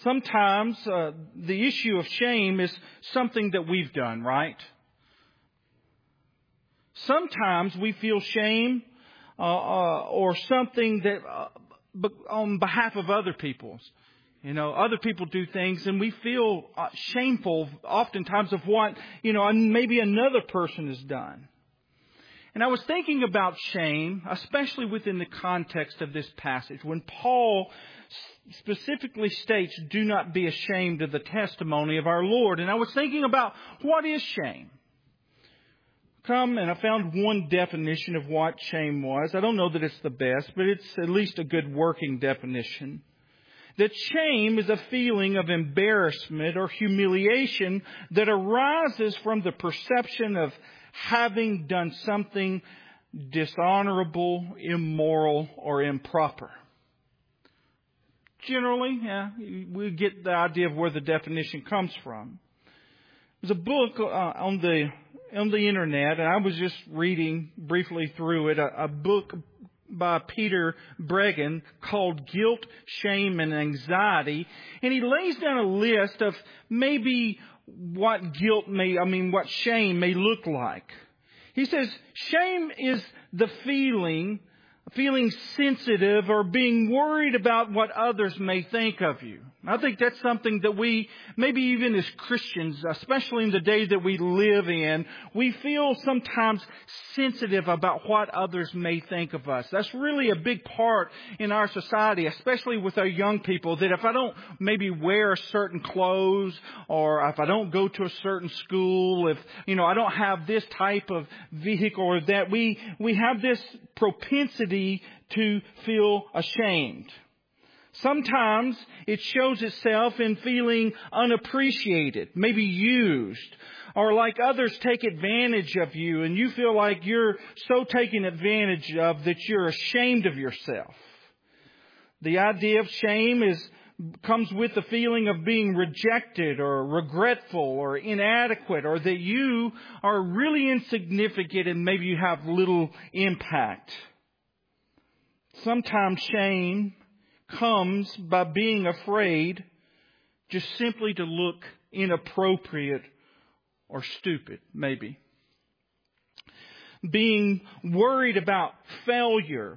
Sometimes the issue of shame is something that we've done, right? Sometimes we feel shame or something that on behalf of other people's. Other people do things and we feel shameful oftentimes of what, maybe another person has done. And I was thinking about shame, especially within the context of this passage, when Paul specifically states, do not be ashamed of the testimony of our Lord. And I was thinking about what is shame? And I found one definition of what shame was. I don't know that it's the best, but it's at least a good working definition. That shame is a feeling of embarrassment or humiliation that arises from the perception of having done something dishonorable, immoral, or improper. Generally, we get the idea of where the definition comes from. There's a book on the internet, and I was just reading briefly through it, a book by Peter Breggin called Guilt, Shame, and Anxiety. And he lays down a list of maybe what shame may look like. He says, shame is the feeling sensitive or being worried about what others may think of you. I think that's something that we, maybe even as Christians, especially in the day that we live in, we feel sometimes sensitive about what others may think of us. That's really a big part in our society, especially with our young people, that if I don't maybe wear certain clothes or if I don't go to a certain school, if, I don't have this type of vehicle or that, we have this propensity to feel ashamed. Sometimes it shows itself in feeling unappreciated, maybe used, or like others take advantage of you and you feel like you're so taken advantage of that you're ashamed of yourself. The idea of shame comes with the feeling of being rejected or regretful or inadequate, or that you are really insignificant and maybe you have little impact. Sometimes shame comes by being afraid just simply to look inappropriate or stupid, maybe. Being worried about failure.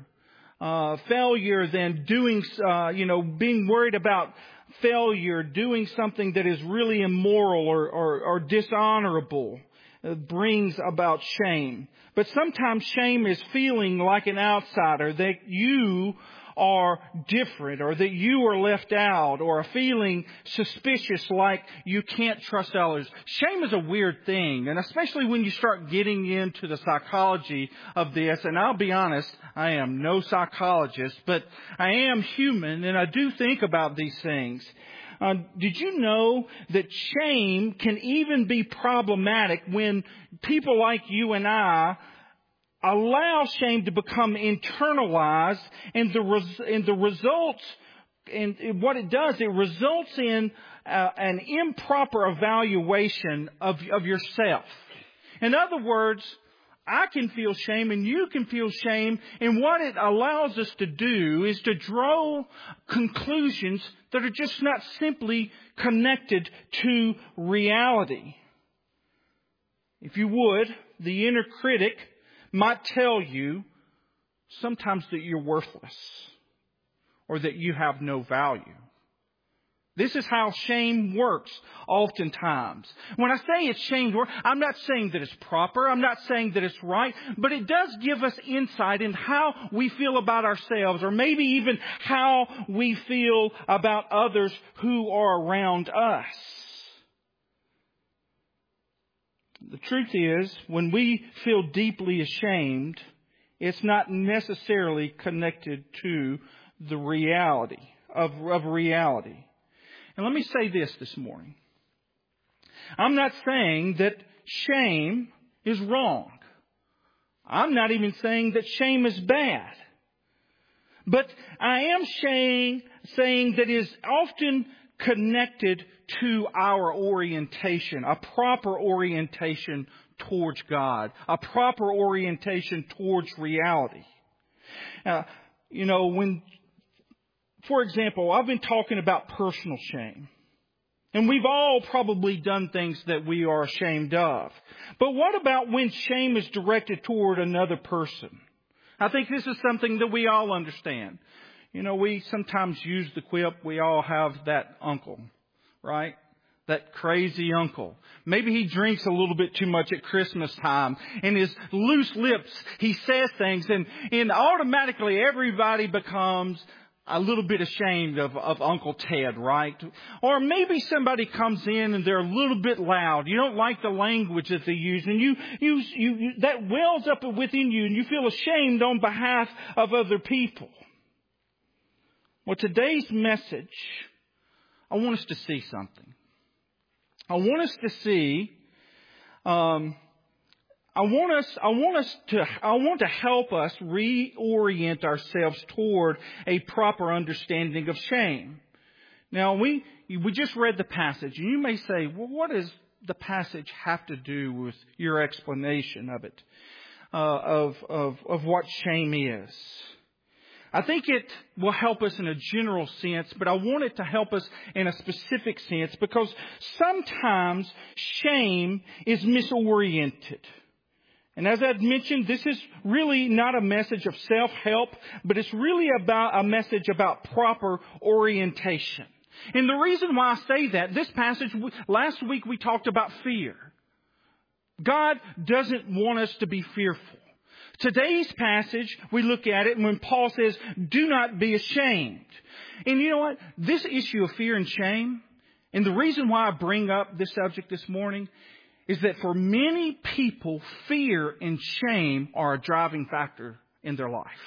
Being worried about failure, doing something that is really immoral or dishonorable brings about shame. But sometimes shame is feeling like an outsider, that you are different or that you are left out, or a feeling suspicious like you can't trust others. Shame is a weird thing, and especially when you start getting into the psychology of this, and I'll be honest, I am no psychologist, but I am human and I do think about these things. Did you know that shame can even be problematic when people like you and I allow shame to become internalized, and the results, and what it does, it results in an improper evaluation of yourself. In other words, I can feel shame and you can feel shame, and what it allows us to do is to draw conclusions that are just not simply connected to reality. If you would, the inner critic might tell you sometimes that you're worthless or that you have no value. This is how shame works oftentimes. When I say it's shame, I'm not saying that it's proper. I'm not saying that it's right. But it does give us insight in how we feel about ourselves, or maybe even how we feel about others who are around us. The truth is, when we feel deeply ashamed, it's not necessarily connected to the reality of reality. And let me say this morning. I'm not saying that shame is wrong. I'm not even saying that shame is bad. But I am saying that it is often connected to our orientation, a proper orientation towards God, a proper orientation towards reality. When For example, I've been talking about personal shame. And we've all probably done things that we are ashamed of. But what about when shame is directed toward another person? I think this is something that we all understand. You know, we sometimes use the quip, we all have that uncle, right? That crazy uncle. Maybe he drinks a little bit too much at Christmas time. And his loose lips, he says things. And automatically everybody becomes a little bit ashamed of Uncle Ted, right? Or maybe somebody comes in and they're a little bit loud. You don't like the language that they use. And you that wells up within you and you feel ashamed on behalf of other people. Well, today's message, I want us to see something. I want to help us reorient ourselves toward a proper understanding of shame. Now, we just read the passage, and you may say, well, what does the passage have to do with your explanation of it, of what shame is? I think it will help us in a general sense, but I want it to help us in a specific sense because sometimes shame is misoriented. And as I've mentioned, this is really not a message of self-help, but it's really about a message about proper orientation. And the reason why I say that, this passage, last week we talked about fear. God doesn't want us to be fearful. Today's passage, we look at it and when Paul says, do not be ashamed. And you know what? This issue of fear and shame, and the reason why I bring up this subject this morning, is that for many people, fear and shame are a driving factor in their life.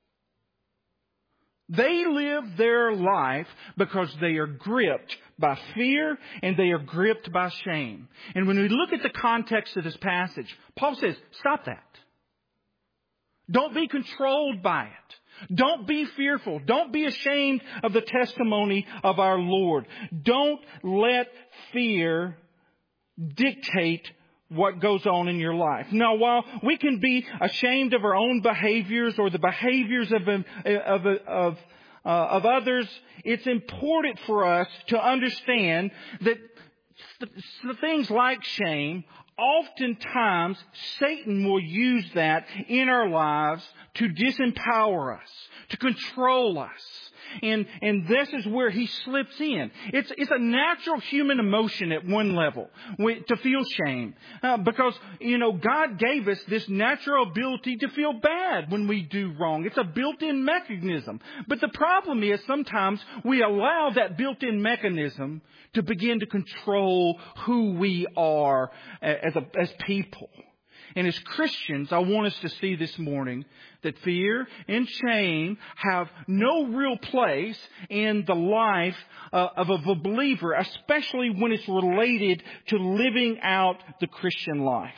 They live their life because they are gripped by fear and they are gripped by shame. And when we look at the context of this passage, Paul says, stop that. Don't be controlled by it. Don't be fearful. Don't be ashamed of the testimony of our Lord. Don't let fear dictate what goes on in your life. Now, while we can be ashamed of our own behaviors or the behaviors of others, it's important for us to understand that things like shame, oftentimes Satan will use that in our lives to disempower us, to control us. And this is where he slips in. It's a natural human emotion at one level to feel shame. Because, God gave us this natural ability to feel bad when we do wrong. It's a built-in mechanism. But the problem is sometimes we allow that built-in mechanism to begin to control who we are as people. And as Christians, I want us to see this morning that fear and shame have no real place in the life of a believer, especially when it's related to living out the Christian life.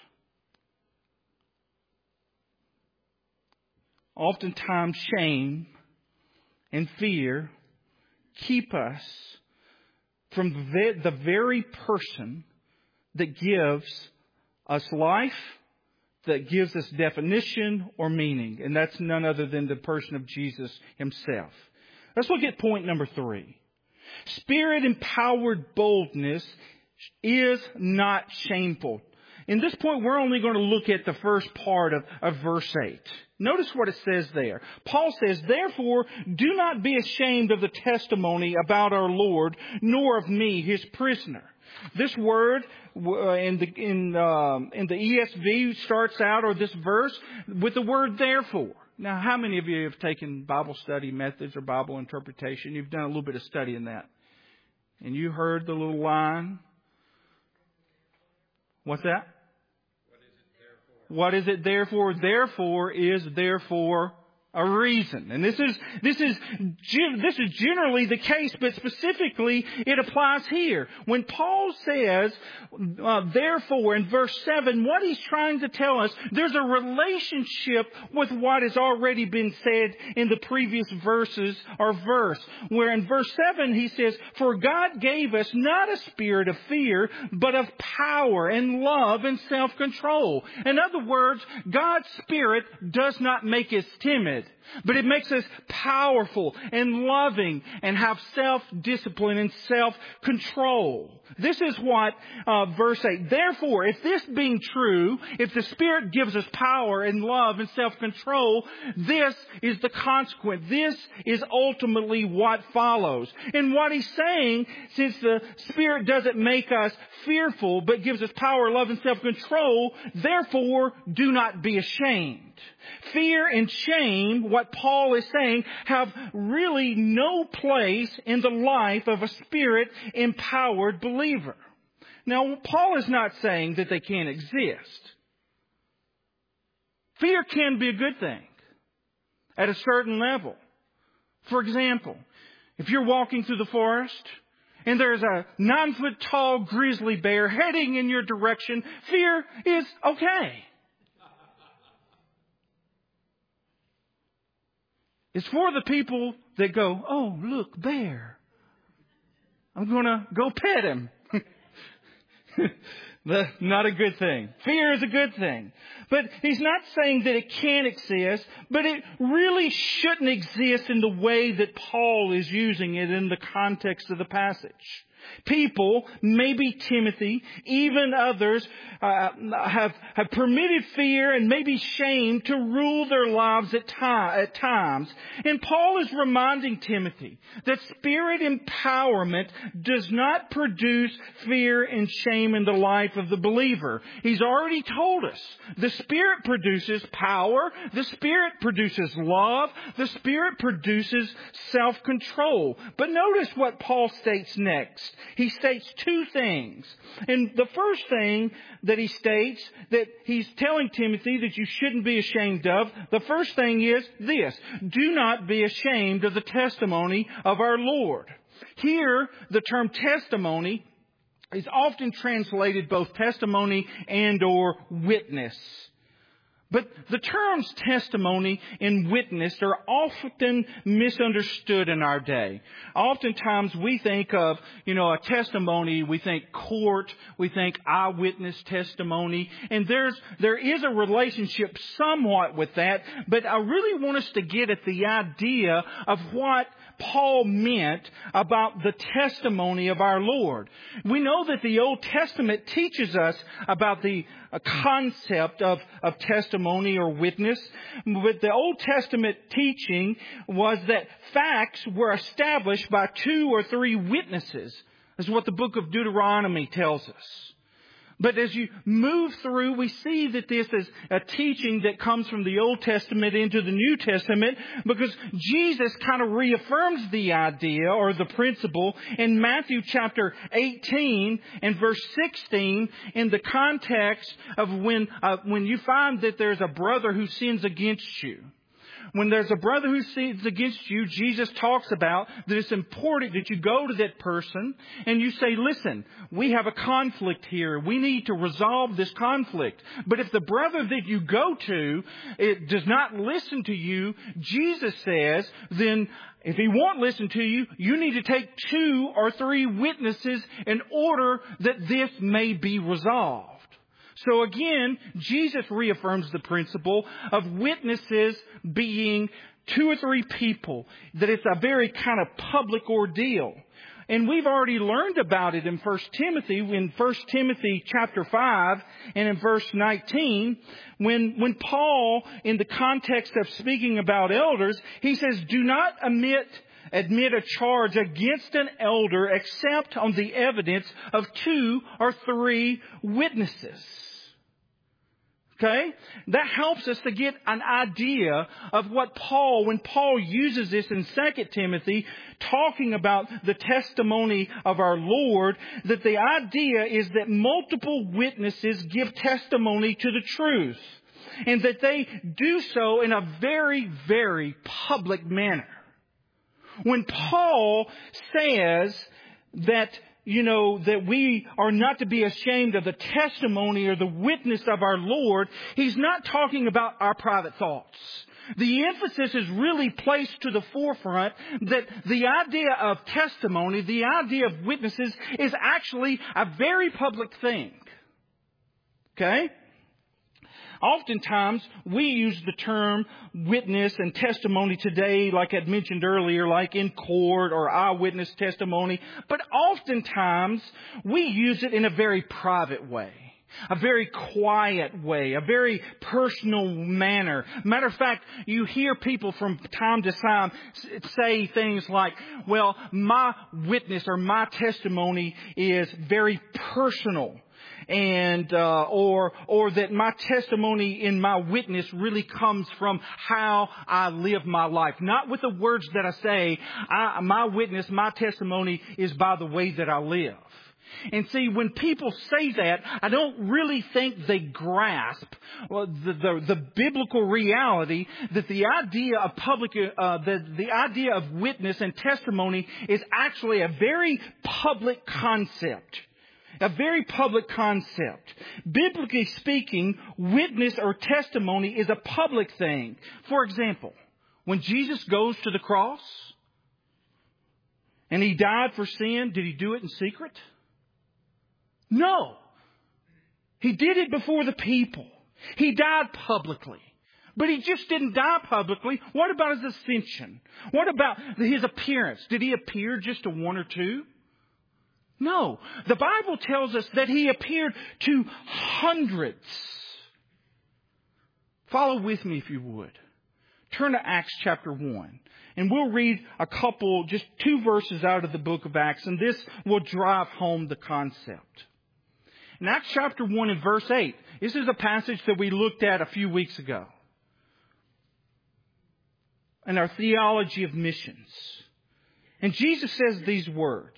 Oftentimes, shame and fear keep us from the very person that gives us life, that gives us definition or meaning. And that's none other than the person of Jesus himself. Let's look at point number 3. Spirit-empowered boldness is not shameful. In this point, we're only going to look at the first part of verse 8. Notice what it says there. Paul says, therefore, do not be ashamed of the testimony about our Lord, nor of me, his prisoner. This word in the ESV starts out, or this verse, with the word therefore. Now, how many of you have taken Bible study methods or Bible interpretation? You've done a little bit of study in that. And you heard the little line. What's that? What is it therefore? Therefore is therefore a reason. And this is generally the case, but specifically it applies here. When Paul says, therefore, in verse 7, what he's trying to tell us, there's a relationship with what has already been said in the previous verses or verse. Where in verse 7 he says, for God gave us not a spirit of fear, but of power and love and self-control. In other words, God's Spirit does not make us timid. timid, but it makes us powerful and loving and have self-discipline and self-control. This is what verse 8. Therefore, if this being true, if the Spirit gives us power and love and self-control, this is the consequence. This is ultimately what follows. And what he's saying, since the Spirit doesn't make us fearful, but gives us power, love, and self-control, therefore, do not be ashamed. Fear and shame, what Paul is saying, have really no place in the life of a Spirit-empowered believer. Now, Paul is not saying that they can't exist. Fear can be a good thing at a certain level. For example, if you're walking through the forest and there's a 9-foot tall grizzly bear heading in your direction, fear is okay. It's for the people that go, oh, look, bear. I'm going to go pet him. Not a good thing. Fear is a good thing. But he's not saying that it can't exist, but it really shouldn't exist in the way that Paul is using it in the context of the passage. People, maybe Timothy, even others, have permitted fear and maybe shame to rule their lives at times. And Paul is reminding Timothy that Spirit empowerment does not produce fear and shame in the life of the believer. He's already told us the Spirit produces power, the Spirit produces love, the Spirit produces self-control. But notice what Paul states next. He states two things. And the first thing that he states that he's telling Timothy that you shouldn't be ashamed of, the first thing is this: do not be ashamed of the testimony of our Lord. Here, the term testimony is often translated both testimony and or witness. But the terms testimony and witness are often misunderstood in our day. Oftentimes we think of, a testimony, we think court, we think eyewitness testimony, and there is a relationship somewhat with that, but I really want us to get at the idea of what Paul meant about the testimony of our Lord. We know that the Old Testament teaches us about the concept of testimony or witness. But the Old Testament teaching was that facts were established by 2 or 3 witnesses. That's what the book of Deuteronomy tells us. But as you move through, we see that this is a teaching that comes from the Old Testament into the New Testament, because Jesus kind of reaffirms the idea or the principle in Matthew chapter 18 and verse 16 in the context of when you find that there's a brother who sins against you. When there's a brother who sins against you, Jesus talks about that it's important that you go to that person and you say, listen, we have a conflict here. We need to resolve this conflict. But if the brother that you go to it does not listen to you, Jesus says, then if he won't listen to you, you need to take 2 or 3 witnesses in order that this may be resolved. So again, Jesus reaffirms the principle of witnesses being 2 or 3 people, that it's a very kind of public ordeal. And we've already learned about it in 1 Timothy, in 1 Timothy chapter 5 and in verse 19, when Paul, in the context of speaking about elders, he says, do not admit a charge against an elder except on the evidence of 2 or 3 witnesses. Okay? That helps us to get an idea of what when Paul uses this in 2 Timothy, talking about the testimony of our Lord, that the idea is that multiple witnesses give testimony to the truth, and that they do so in a very, very public manner. When Paul says that we are not to be ashamed of the testimony or the witness of our Lord, he's not talking about our private thoughts. The emphasis is really placed to the forefront that the idea of testimony, the idea of witnesses, is actually a very public thing. Okay? Oftentimes, we use the term witness and testimony today, like I'd mentioned earlier, like in court or eyewitness testimony. But oftentimes, we use it in a very private way, a very quiet way, a very personal manner. Matter of fact, you hear people from time to time say things like, well, my witness or my testimony is very personal. And or that my testimony in my witness really comes from how I live my life. Not with the words that I say. My witness, my testimony is by the way that I live. And see, when people say that, I don't really think they grasp the biblical reality that the idea of the idea of witness and testimony is actually a very public concept. A very public concept. Biblically speaking, witness or testimony is a public thing. For example, when Jesus goes to the cross and He died for sin, did He do it in secret? No. He did it before the people. He died publicly. But He just didn't die publicly. What about His ascension? What about His appearance? Did He appear just to one or two? No. The Bible tells us that He appeared to hundreds. Follow with me if you would. Turn to Acts chapter 1. And we'll read just 2 verses out of the book of Acts. And this will drive home the concept. In Acts chapter 1 and verse 8, this is a passage that we looked at a few weeks ago. In our theology of missions. And Jesus says these words.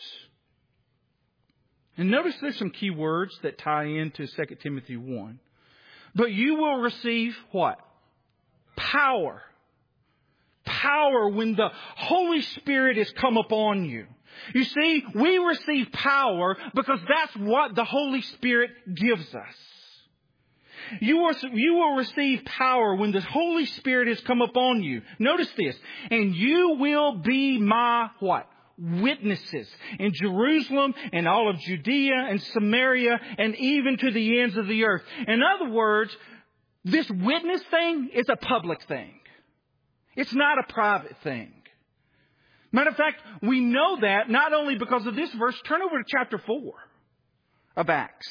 And notice there's some key words that tie into 2 Timothy 1. But you will receive what? Power. Power when the Holy Spirit has come upon you. You see, we receive power because that's what the Holy Spirit gives us. You will receive power when the Holy Spirit has come upon you. Notice this. And you will be my what? Witnesses in Jerusalem and all of Judea and Samaria and even to the ends of the earth. In other words, this witness thing is a public thing. It's not a private thing. Matter of fact, we know that not only because of this verse. Turn over to chapter 4 of Acts.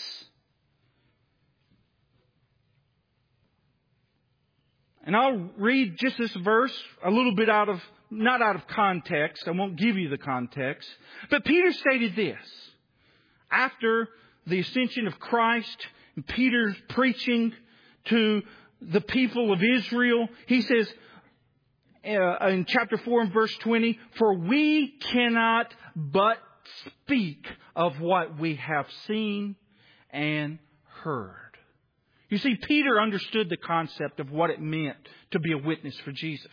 And I'll read just this verse a little bit not out of context. I won't give you the context. But Peter stated this. After the ascension of Christ and Peter's preaching to the people of Israel, he says in chapter 4 and verse 20, for we cannot but speak of what we have seen and heard. You see, Peter understood the concept of what it meant to be a witness for Jesus.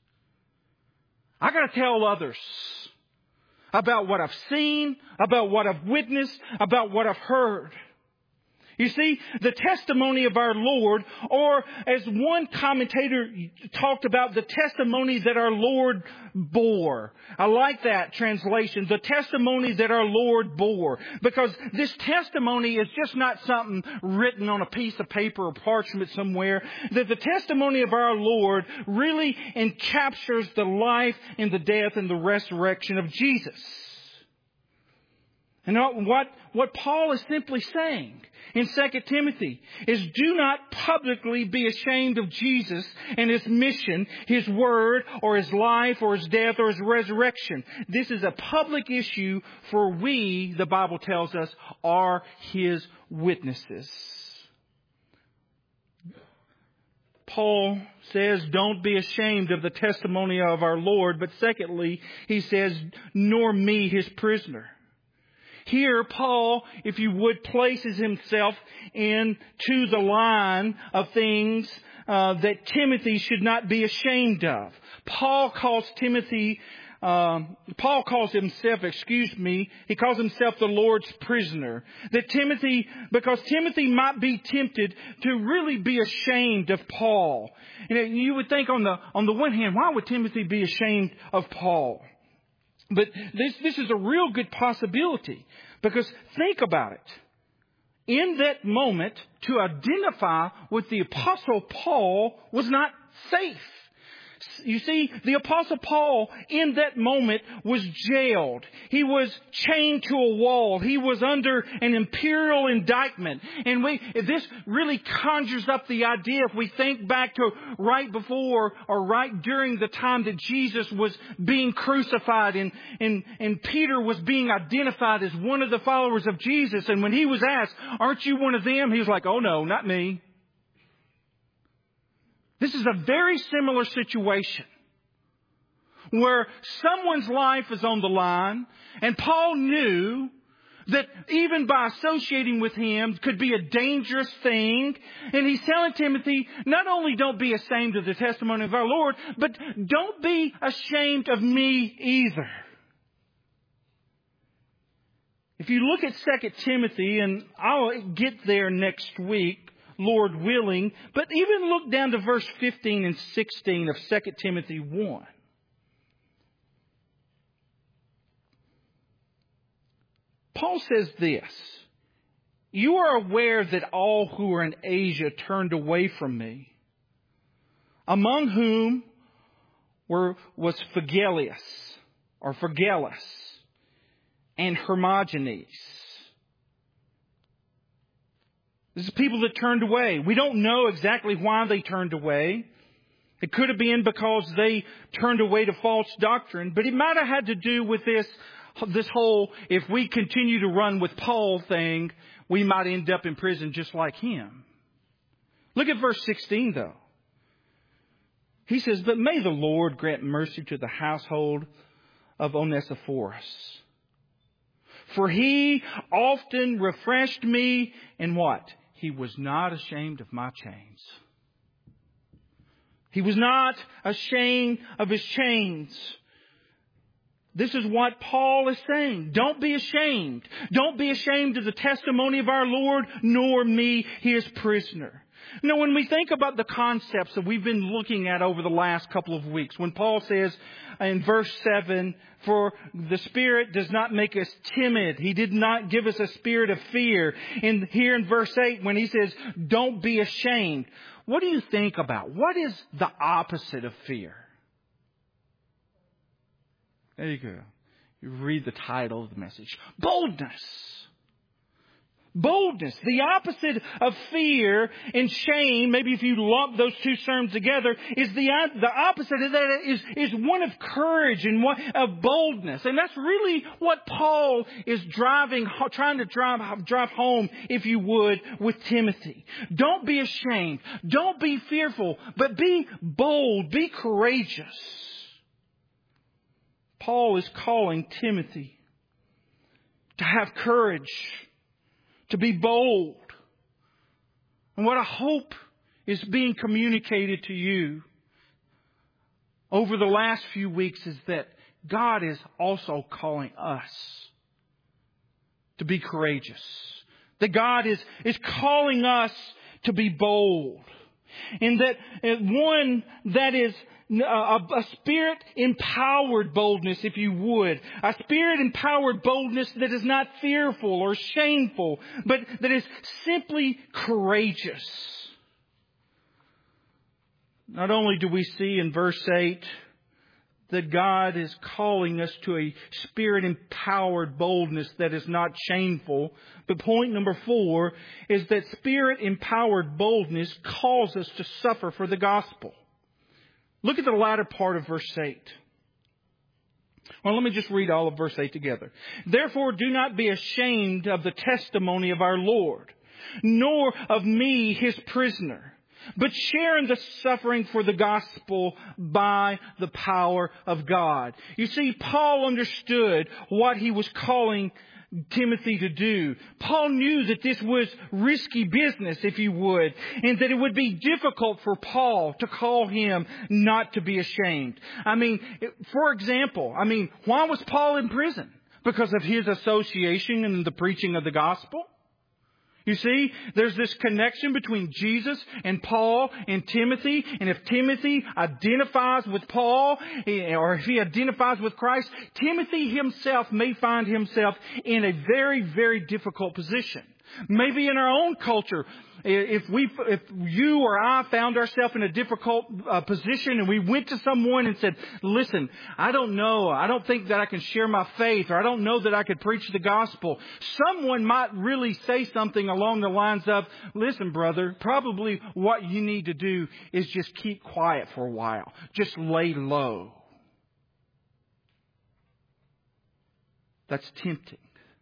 I got to tell others about what I've seen, about what I've witnessed, about what I've heard. You see, the testimony of our Lord, or as one commentator talked about, the testimony that our Lord bore. I like that translation, the testimony that our Lord bore. Because this testimony is just not something written on a piece of paper or parchment somewhere. That the testimony of our Lord really encaptures the life and the death and the resurrection of Jesus. And what Paul is simply saying in 2 Timothy is do not publicly be ashamed of Jesus and His mission, His word, or His life, or His death, or His resurrection. This is a public issue, for we, the Bible tells us, are His witnesses. Paul says, don't be ashamed of the testimony of our Lord. But secondly, he says, nor me, His prisoner. Here, Paul, if you would, places himself into the line of things that Timothy should not be ashamed of. Paul calls himself the Lord's prisoner. Because Timothy might be tempted to really be ashamed of Paul. You would think on the one hand, why would Timothy be ashamed of Paul? But this is a real good possibility. Because think about it. in that moment to identify with the Apostle Paul was not safe. You see, the Apostle Paul in that moment was jailed. He was chained to a wall. He was under an imperial indictment. And this really conjures up the idea, if we think back to right before or right during the time that Jesus was being crucified and Peter was being identified as one of the followers of Jesus. And when he was asked, "Aren't you one of them?" he was like, "Oh no, not me." This is a very similar situation where someone's life is on the line, and Paul knew that even by associating with him could be a dangerous thing. And he's telling Timothy, not only don't be ashamed of the testimony of our Lord, but don't be ashamed of me either. If you look at 2 Timothy, and I'll get there next week, Lord willing. But even look down to verse 15 and 16 of 2 Timothy 1. Paul says this: "You are aware that all who are in Asia turned away from me, among whom was Phygellus and Hermogenes." This is people that turned away. We don't know exactly why they turned away. It could have been because they turned away to false doctrine, but it might have had to do with this whole, if we continue to run with Paul thing, we might end up in prison just like him. Look at verse 16 though. He says, "But may the Lord grant mercy to the household of Onesiphorus. For he often refreshed me," and what? "He was not ashamed of my chains." He was not ashamed of his chains. This is what Paul is saying. Don't be ashamed. Don't be ashamed of the testimony of our Lord, nor me, his prisoner. Now, when we think about the concepts that we've been looking at over the last couple of weeks, when Paul says in verse 7, "For the Spirit does not make us timid. He did not give us a spirit of fear." And here in verse 8, when he says, "Don't be ashamed," what do you think about? What is the opposite of fear? There you go. You read the title of the message. Boldness. Boldness. The opposite of fear and shame, maybe if you lump those two terms together, is the opposite of that is one of courage and one of boldness. And that's really what Paul is trying to drive home, if you would, with Timothy. Don't be ashamed. Don't be fearful, but be bold. Be courageous. Paul is calling Timothy to have courage, to be bold. And what I hope is being communicated to you over the last few weeks is that God is also calling us to be courageous. That God is calling us to be bold. And that one that is a Spirit-empowered boldness, if you would. A Spirit-empowered boldness that is not fearful or shameful, but that is simply courageous. Not only do we see in verse 8 that God is calling us to a Spirit-empowered boldness that is not shameful, but point number 4 is that Spirit-empowered boldness calls us to suffer for the gospel. Look at the latter part of verse 8. Well, let me just read all of verse 8 together. "Therefore, do not be ashamed of the testimony of our Lord, nor of me, his prisoner, but share in the suffering for the gospel by the power of God." You see, Paul understood what he was calling Timothy to do. Paul knew that this was risky business, if you would, and that it would be difficult for Paul to call him not to be ashamed. For example, why was Paul in prison? Because of his association in the preaching of the gospel? You see, there's this connection between Jesus and Paul and Timothy. And if Timothy identifies with Paul, or if he identifies with Christ, Timothy himself may find himself in a very, very difficult position. Maybe in our own culture, if you or I found ourselves in a difficult position and we went to someone and said, listen, I don't know. I don't think that I can share my faith, or I don't know that I could preach the gospel. Someone might really say something along the lines of, listen, brother, probably what you need to do is just keep quiet for a while. Just lay low. That's tempting.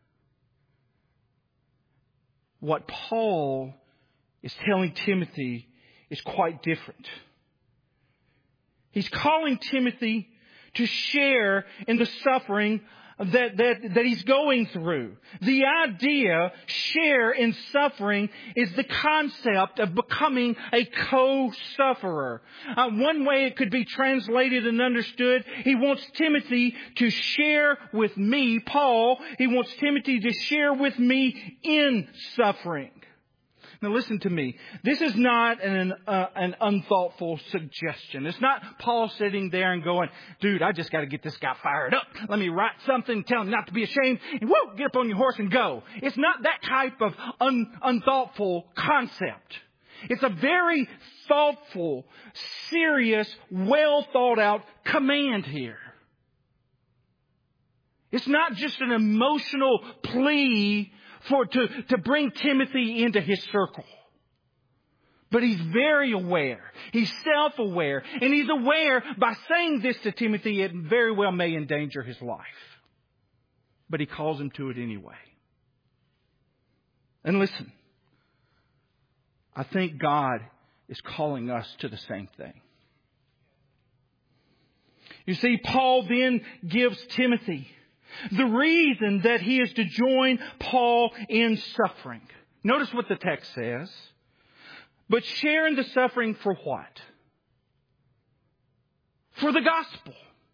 What Paul is telling Timothy is quite different. He's calling Timothy to share in the suffering that he's going through. The idea, share in suffering, is the concept of becoming a co-sufferer. One way it could be translated and understood, he wants Timothy to share with me, Paul, he wants Timothy to share with me in suffering. Now listen to me. This is not an unthoughtful suggestion. It's not Paul sitting there and going, dude, I just got to get this guy fired up. Let me write something, tell him not to be ashamed, and whoa, get up on your horse and go. It's not that type of unthoughtful concept. It's a very thoughtful, serious, well thought out command here. It's not just an emotional plea to bring Timothy into his circle. But he's very aware. He's self-aware. And he's aware by saying this to Timothy, it very well may endanger his life. But he calls him to it anyway. And listen, I think God is calling us to the same thing. You see, Paul then gives Timothy the reason that he is to join Paul in suffering. Notice what the text says. But share in the suffering for what? For the gospel.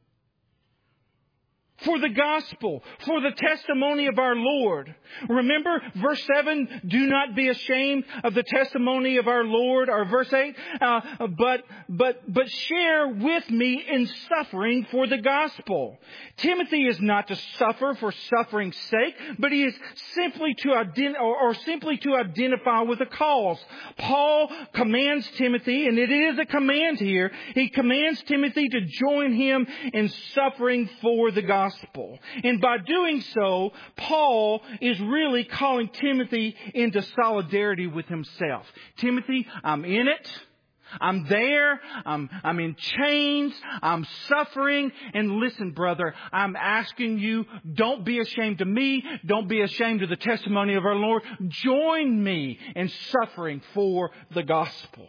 For the gospel. For the testimony of our Lord. Remember verse 7, do not be ashamed of the testimony of our Lord. Or verse 8, but share with me in suffering for the gospel. Timothy is not to suffer for suffering's sake, but he is simply to identify with a cause. Paul commands Timothy, and it is a command here, he commands Timothy to join him in suffering for the gospel. And by doing so, Paul is really calling Timothy into solidarity with himself. Timothy, I'm in it. I'm there. I'm in chains. I'm suffering. And listen, brother, I'm asking you, don't be ashamed of me. Don't be ashamed of the testimony of our Lord. Join me in suffering for the gospel.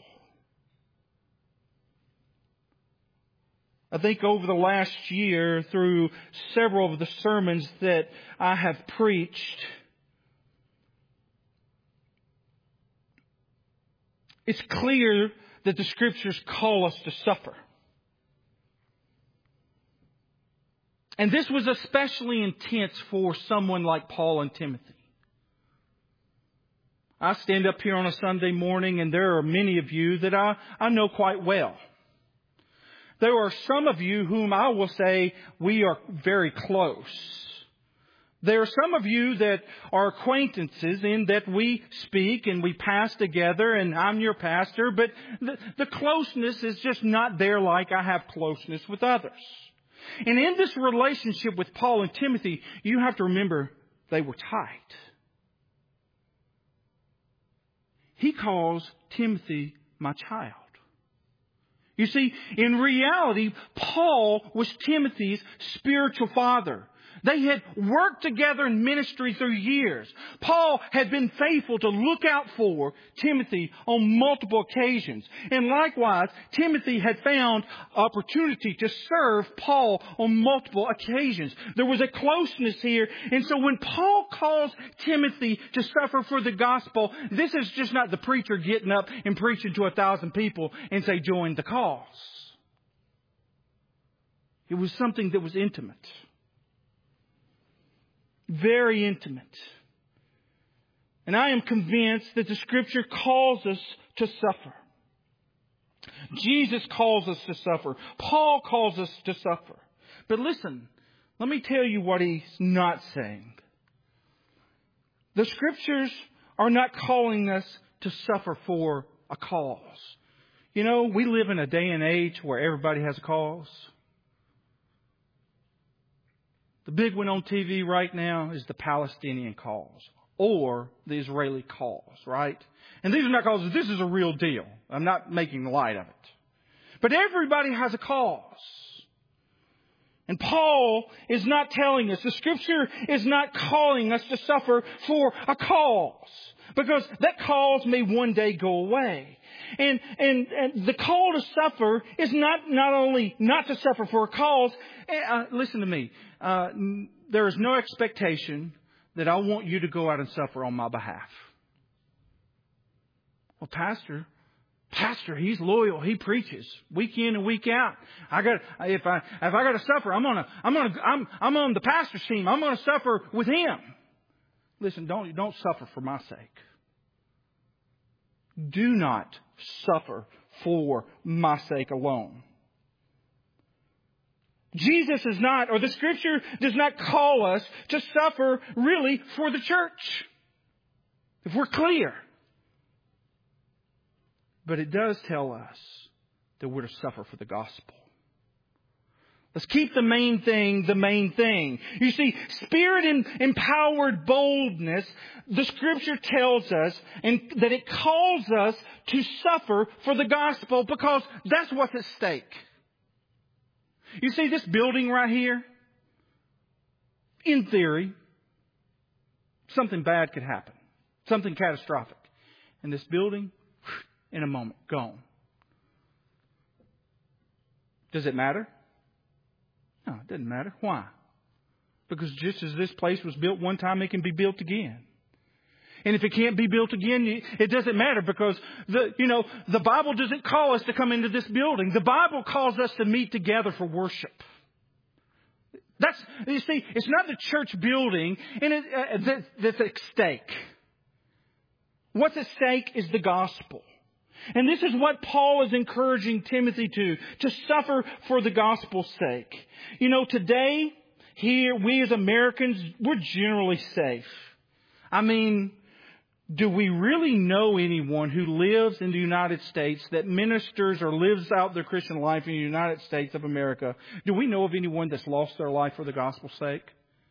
I think over the last year, through several of the sermons that I have preached, it's clear that the Scriptures call us to suffer. And this was especially intense for someone like Paul and Timothy. I stand up here on a Sunday morning, and there are many of you that I know quite well. There are some of you whom I will say we are very close. There are some of you that are acquaintances in that we speak and we pass together and I'm your pastor, but the closeness is just not there like I have closeness with others. And in this relationship with Paul and Timothy, you have to remember they were tight. He calls Timothy my child. You see, in reality, Paul was Timothy's spiritual father. They had worked together in ministry through years. Paul had been faithful to look out for Timothy on multiple occasions. And likewise, Timothy had found opportunity to serve Paul on multiple occasions. There was a closeness here. And so when Paul calls Timothy to suffer for the gospel, this is just not the preacher getting up and preaching to 1,000 people and say, join the cause. It was something that was intimate. Very intimate. And I am convinced that the Scripture calls us to suffer. Jesus calls us to suffer. Paul calls us to suffer. But listen, let me tell you what he's not saying. The Scriptures are not calling us to suffer for a cause. You know, we live in a day and age where everybody has a cause. The big one on TV right now is the Palestinian cause or the Israeli cause, right? And these are not causes. This is a real deal. I'm not making light of it. But everybody has a cause. And Paul is not telling us, the Scripture is not calling us to suffer for a cause. Because that cause may one day go away. And the call to suffer is not only not to suffer for a cause. Listen to me. There is no expectation that I want you to go out and suffer on my behalf. Well, Pastor, he's loyal. He preaches week in and week out. If I got to suffer, I'm on the pastor's team. I'm going to suffer with him. Listen, don't suffer for my sake. Do not suffer for my sake alone. Jesus is not, or the Scripture does not call us to suffer really for the church. If we're clear. But it does tell us that we're to suffer for the gospel. Let's keep the main thing the main thing. You see, Spirit-empowered boldness, the Scripture tells us and that it calls us to suffer for the gospel because that's what's at stake. You see this building right here? In theory, something bad could happen. Something catastrophic. And this building, in a moment, gone. Does it matter? No, it doesn't matter. Why? Because just as this place was built one time, it can be built again. And if it can't be built again, it doesn't matter because the Bible doesn't call us to come into this building. The Bible calls us to meet together for worship. You see, it's not the church building that's at stake. What's at stake is the gospel. And this is what Paul is encouraging Timothy to suffer for the gospel's sake. You know, today, here, we as Americans, we're generally safe. I mean, do we really know anyone who lives in the United States that ministers or lives out their Christian life in the United States of America? Do we know of anyone that's lost their life for the gospel's sake?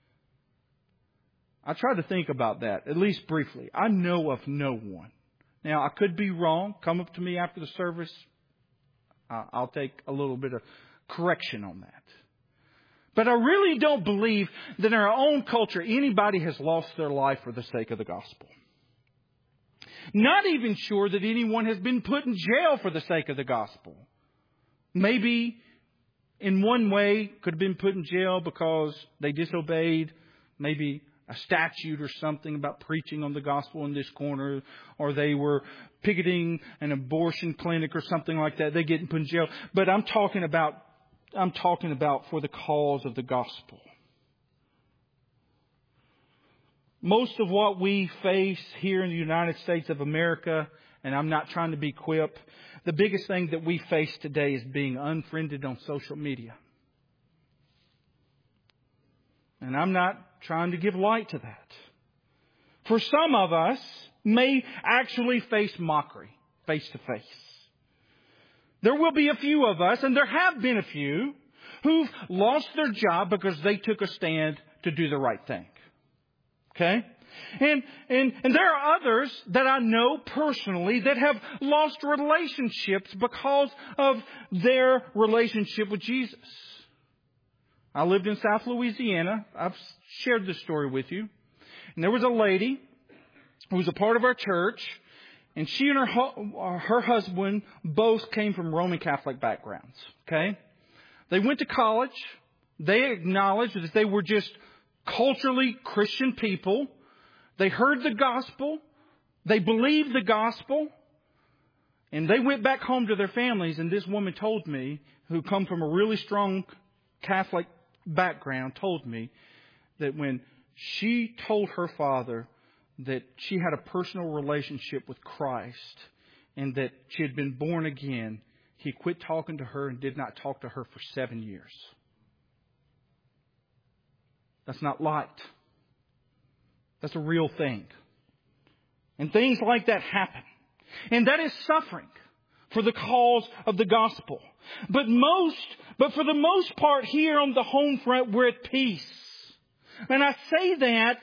I tried to think about that, at least briefly. I know of no one. Now, I could be wrong. Come up to me after the service. I'll take a little bit of correction on that. But I really don't believe that in our own culture anybody has lost their life for the sake of the gospel. Not even sure that anyone has been put in jail for the sake of the gospel. Maybe in one way could have been put in jail because they disobeyed maybe a statute or something about preaching on the gospel in this corner, or they were picketing an abortion clinic or something like that. They get put in jail. But I'm talking about for the cause of the gospel. Most of what we face here in the United States of America, and I'm not trying to be quip, the biggest thing that we face today is being unfriended on social media. And I'm not trying to give light to that. For some of us may actually face mockery face to face. There will be a few of us, and there have been a few, who've lost their job because they took a stand to do the right thing. Okay? And there are others that I know personally that have lost relationships because of their relationship with Jesus. I lived in South Louisiana. I've shared this story with you. And there was a lady who was a part of our church, and she and her husband both came from Roman Catholic backgrounds. Okay? They went to college. They acknowledged that they were just culturally Christian people. They heard the gospel. They believed the gospel. And they went back home to their families. And this woman told me, who come from a really strong Catholic background, told me that when she told her father that she had a personal relationship with Christ and that she had been born again, he quit talking to her and did not talk to her for 7 years. That's not light. That's a real thing. And things like that happen. And that is suffering for the cause of the gospel. But for the most part here on the home front, we're at peace. And I say that,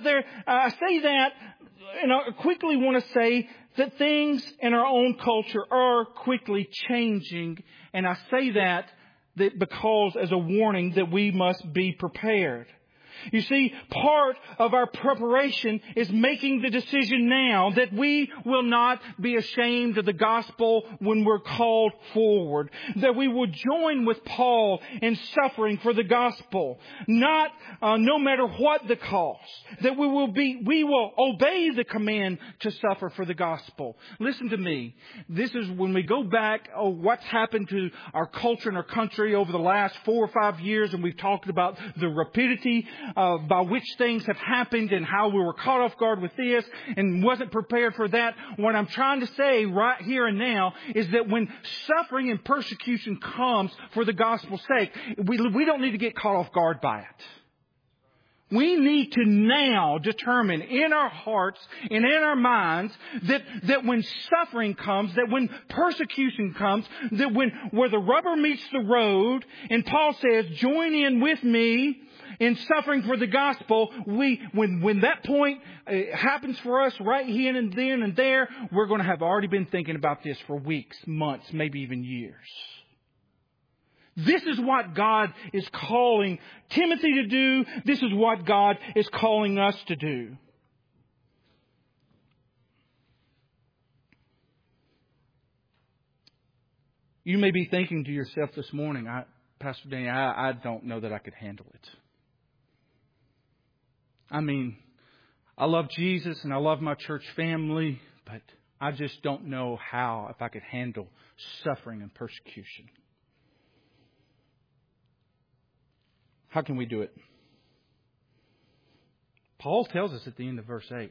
and I quickly want to say that things in our own culture are quickly changing. And I say that because as a warning that we must be prepared. You see, part of our preparation is making the decision now that we will not be ashamed of the gospel when we're called forward. That we will join with Paul in suffering for the gospel. Not, no matter what the cost. That we will obey the command to suffer for the gospel. Listen to me. This is when we go back, what's happened to our culture and our country over the last 4 or 5 years, and we've talked about the rapidity by which things have happened and how we were caught off guard with this and wasn't prepared for that. What I'm trying to say right here and now is that when suffering and persecution comes for the gospel's sake, we don't need to get caught off guard by it. We need to now determine in our hearts and in our minds that when suffering comes, that when persecution comes, that where the rubber meets the road, and Paul says, join in with me in suffering for the gospel, when that point happens for us right here and then and there, we're going to have already been thinking about this for weeks, months, maybe even years. This is what God is calling Timothy to do. This is what God is calling us to do. You may be thinking to yourself this morning, Pastor Danny, I don't know that I could handle it. I mean, I love Jesus and I love my church family, but I just don't know if I could handle suffering and persecution. How can we do it? Paul tells us at the end of verse 8,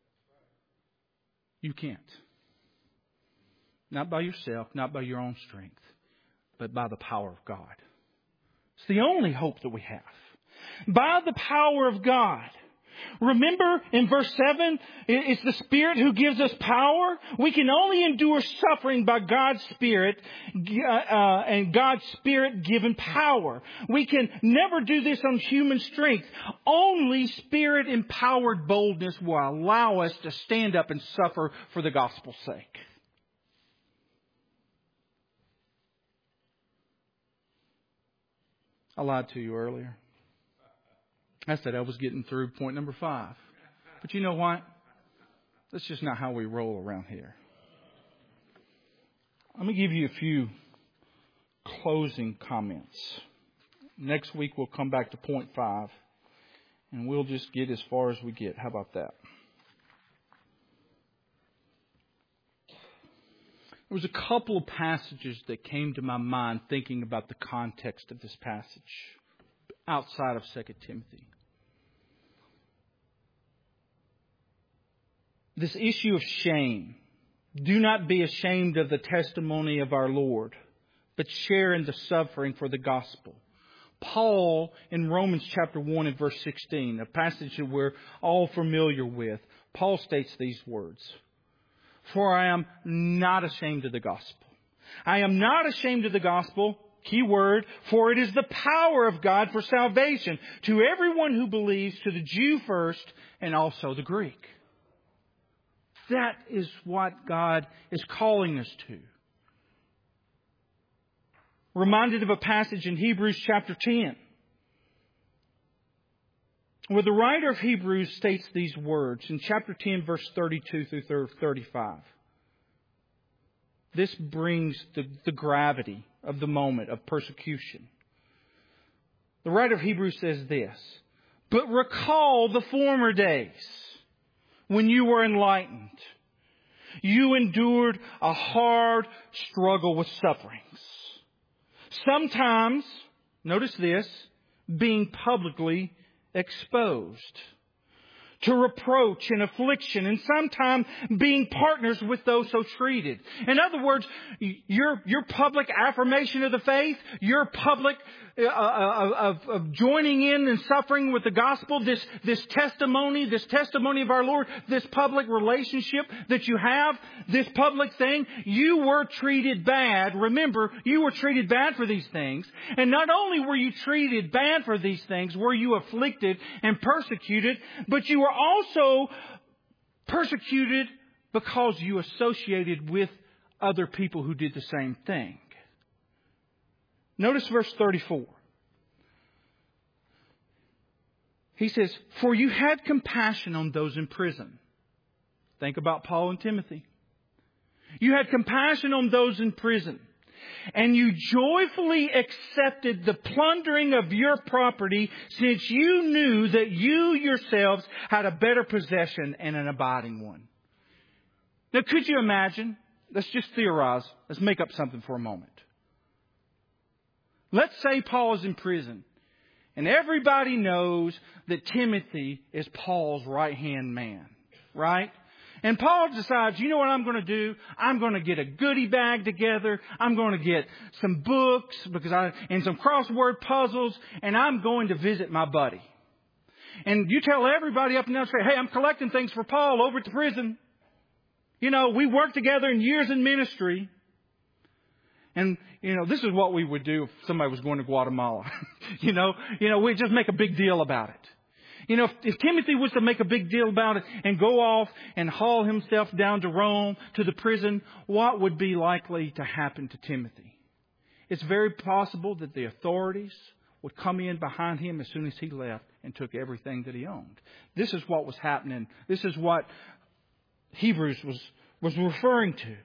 you can't. Not by yourself, not by your own strength, but by the power of God. It's the only hope that we have. By the power of God. Remember in verse 7, it's the Spirit who gives us power. We can only endure suffering by God's Spirit and God's Spirit given power. We can never do this on human strength. Only Spirit empowered boldness will allow us to stand up and suffer for the gospel's sake. I lied to you earlier. I said I was getting through point number 5. But you know what? That's just not how we roll around here. Let me give you a few closing comments. Next week we'll come back to point 5. And we'll just get as far as we get. How about that? There was a couple of passages that came to my mind thinking about the context of this passage outside of 2 Timothy. This issue of shame. Do not be ashamed of the testimony of our Lord, but share in the suffering for the gospel. Paul, in Romans chapter 1 and verse 16, a passage that we're all familiar with, Paul states these words. For I am not ashamed of the gospel. I am not ashamed of the gospel, key word, for it is the power of God for salvation to everyone who believes, to the Jew first and also the Greek. That is what God is calling us to. Reminded of a passage in Hebrews chapter 10, where the writer of Hebrews states these words in chapter 10, verse 32 through 35. This brings the gravity of the moment of persecution. The writer of Hebrews says this, but recall the former days when you were enlightened. You endured a hard struggle with sufferings. Sometimes, notice this, being publicly exposed to reproach and affliction, and sometimes being partners with those so treated. In other words, your public affirmation of the faith, your public of joining in and suffering with the gospel, this testimony of our Lord, this public relationship that you have, this public thing, you were treated bad. Remember, you were treated bad for these things. And not only were you treated bad for these things, were you afflicted and persecuted, but you were also persecuted because you associated with other people who did the same thing. Notice verse 34. He says, "For you had compassion on those in prison." Think about Paul and Timothy. "You had compassion on those in prison, and you joyfully accepted the plundering of your property, since you knew that you yourselves had a better possession and an abiding one." Now, could you imagine? Let's just theorize. Let's make up something for a moment. Let's say Paul is in prison, and everybody knows that Timothy is Paul's right-hand man, right? And Paul decides, you know what I'm going to do? I'm going to get a goodie bag together. I'm going to get some books and some crossword puzzles, and I'm going to visit my buddy. And you tell everybody up and down, say, "Hey, I'm collecting things for Paul over at the prison. You know, we worked together in years in ministry." And, this is what we would do if somebody was going to Guatemala. We'd just make a big deal about it. If Timothy was to make a big deal about it and go off and haul himself down to Rome, to the prison, what would be likely to happen to Timothy? It's very possible that the authorities would come in behind him as soon as he left and took everything that he owned. This is what was happening. This is what Hebrews was referring to.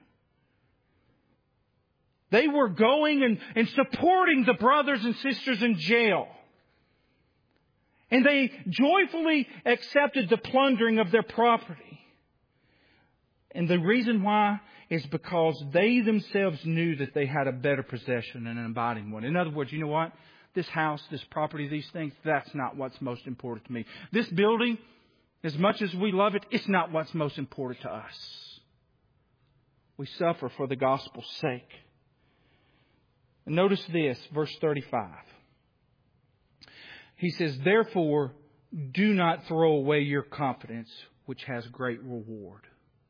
They were going and supporting the brothers and sisters in jail. And they joyfully accepted the plundering of their property. And the reason why is because they themselves knew that they had a better possession and an abiding one. In other words, you know what? This house, this property, these things, that's not what's most important to me. This building, as much as we love it, it's not what's most important to us. We suffer for the gospel's sake. And notice this, verse 35. He says, "Therefore, do not throw away your confidence, which has great reward."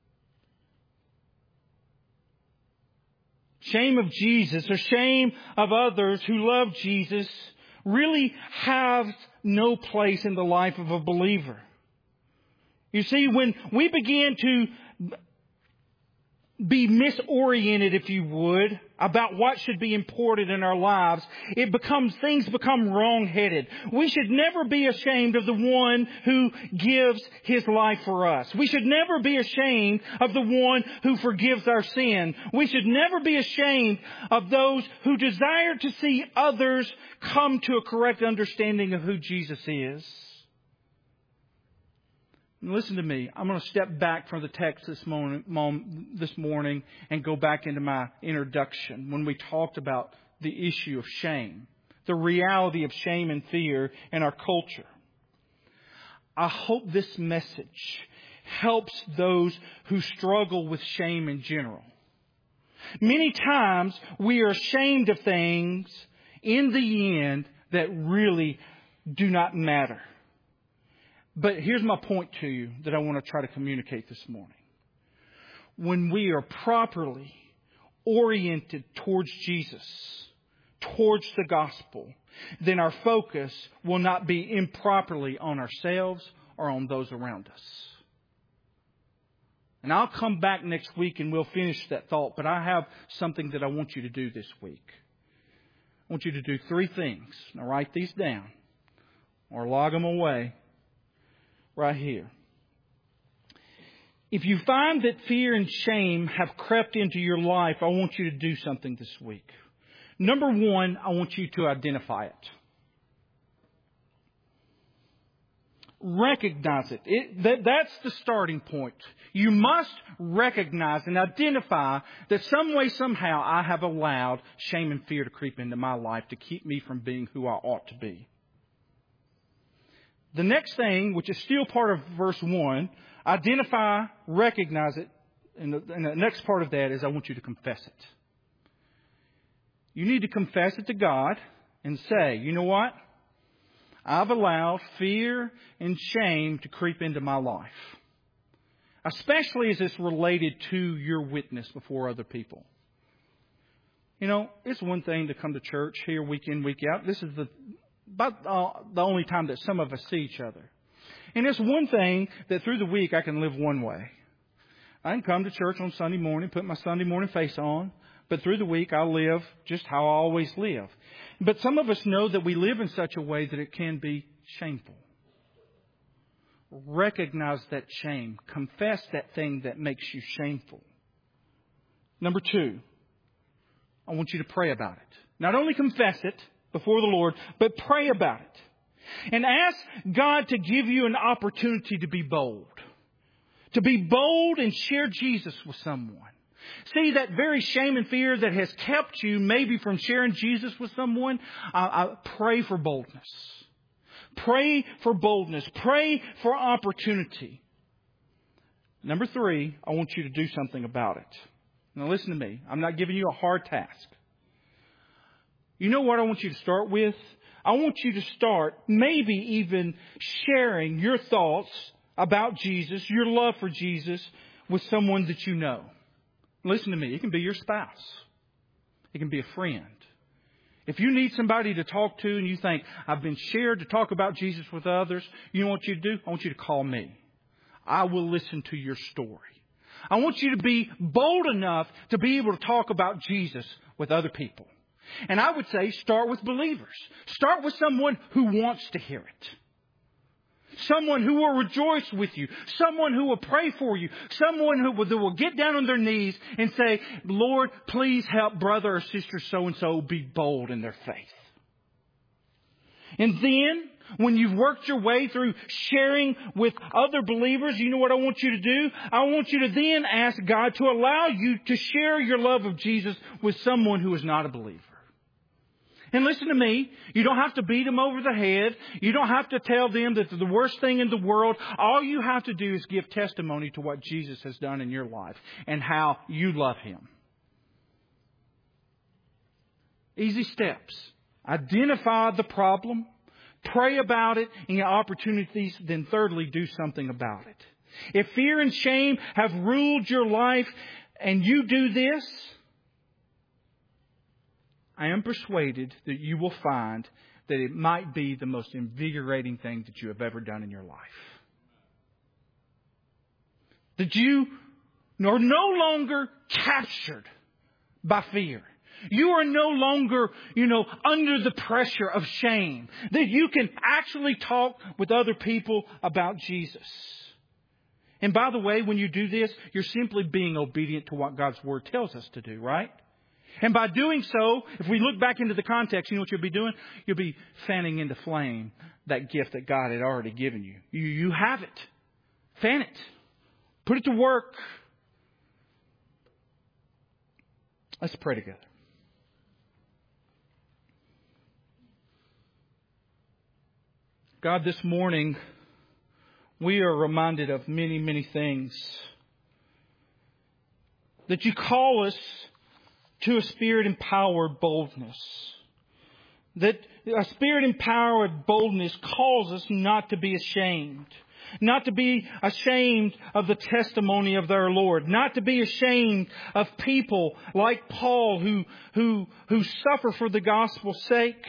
Shame of Jesus, or shame of others who love Jesus, really has no place in the life of a believer. You see, when we begin to be misoriented, if you would, about what should be important in our lives, things become wrong-headed. We should never be ashamed of the one who gives his life for us. We should never be ashamed of the one who forgives our sin. We should never be ashamed of those who desire to see others come to a correct understanding of who Jesus is. Listen to me. I'm going to step back from the text this morning and go back into my introduction when we talked about the issue of shame, the reality of shame and fear in our culture. I hope this message helps those who struggle with shame in general. Many times we are ashamed of things in the end that really do not matter. But here's my point to you that I want to try to communicate this morning. When we are properly oriented towards Jesus, towards the gospel, then our focus will not be improperly on ourselves or on those around us. And I'll come back next week and we'll finish that thought, but I have something that I want you to do this week. I want you to do 3 things. Now write these down or log them away. Right here. If you find that fear and shame have crept into your life, I want you to do something this week. Number 1, I want you to identify it. Recognize it. That's the starting point. You must recognize and identify that some way, somehow, I have allowed shame and fear to creep into my life to keep me from being who I ought to be. The next thing, which is still part of verse 1, identify, recognize it. And the next part of that is I want you to confess it. You need to confess it to God. and say, you know what? I've allowed fear and shame to creep into my life. Especially as it's related to your witness before other people. You know, it's one thing to come to church here week in, week out. This is about the only time that some of us see each other. And it's one thing that through the week I can live one way. I can come to church on Sunday morning, put my Sunday morning face on, but through the week I live just how I always live. But some of us know that we live in such a way that it can be shameful. Recognize that shame. Confess that thing that makes you shameful. Number 2, I want you to pray about it. Not only confess it before the Lord, but pray about it. And ask God to give you an opportunity to be bold. To be bold and share Jesus with someone. See, that very shame and fear that has kept you maybe from sharing Jesus with someone, I pray for boldness. Pray for boldness. Pray for opportunity. Number 3, I want you to do something about it. Now listen to me. I'm not giving you a hard task. You know what I want you to start with? I want you to start maybe even sharing your thoughts about Jesus, your love for Jesus, with someone that you know. Listen to me. It can be your spouse. It can be a friend. If you need somebody to talk to and you think, I've been shared to talk about Jesus with others, you know what you do? I want you to call me. I will listen to your story. I want you to be bold enough to be able to talk about Jesus with other people. And I would say start with believers. Start with someone who wants to hear it. Someone who will rejoice with you. Someone who will pray for you. Someone who will get down on their knees and say, Lord, please help brother or sister so-and-so be bold in their faith. And then, when you've worked your way through sharing with other believers, you know what I want you to do? I want you to then ask God to allow you to share your love of Jesus with someone who is not a believer. And listen to me, you don't have to beat them over the head. You don't have to tell them that they're the worst thing in the world. All you have to do is give testimony to what Jesus has done in your life and how you love Him. Easy steps. Identify the problem. Pray about it and your opportunities. Then thirdly, do something about it. If fear and shame have ruled your life and you do this, I am persuaded that you will find that it might be the most invigorating thing that you have ever done in your life. That you are no longer captured by fear. You are no longer, under the pressure of shame. That you can actually talk with other people about Jesus. And by the way, when you do this, you're simply being obedient to what God's Word tells us to do, right? And by doing so, if we look back into the context, you know what you'll be doing? You'll be fanning into flame that gift that God had already given you. You have it. Fan it. Put it to work. Let's pray together. God, this morning, we are reminded of many, many things. That you call us to a Spirit-empowered boldness. That a Spirit-empowered boldness calls us not to be ashamed. Not to be ashamed of the testimony of their Lord. Not to be ashamed of people like Paul who suffer for the gospel's sake.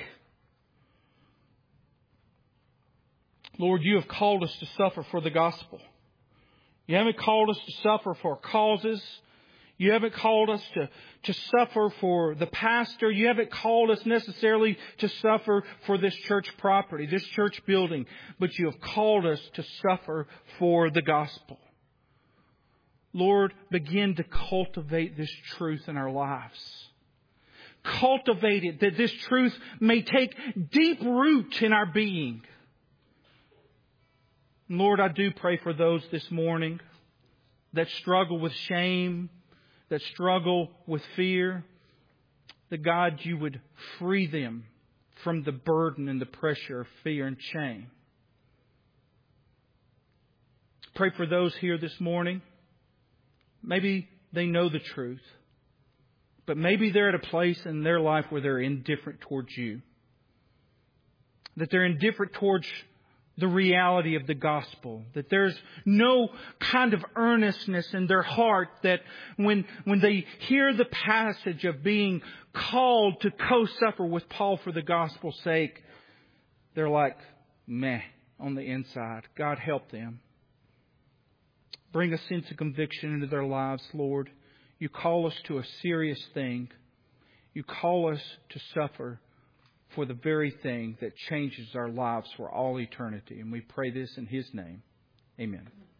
Lord, you have called us to suffer for the gospel. You haven't called us to suffer for causes. You haven't called us to suffer for the pastor. You haven't called us necessarily to suffer for this church property, this church building. But you have called us to suffer for the gospel. Lord, begin to cultivate this truth in our lives. Cultivate it, that this truth may take deep root in our being. Lord, I do pray for those this morning that struggle with shame, that struggle with fear, that God, you would free them from the burden and the pressure of fear and shame. Pray for those here this morning. Maybe they know the truth, but maybe they're at a place in their life where they're indifferent towards you. that they're indifferent towards the reality of the gospel, that there's no kind of earnestness in their heart, that when they hear the passage of being called to co-suffer with Paul for the gospel's sake, they're like, meh, on the inside. God, help them. Bring a sense of conviction into their lives, Lord. You call us to a serious thing. You call us to suffer for the very thing that changes our lives for all eternity. And we pray this in His name. Amen.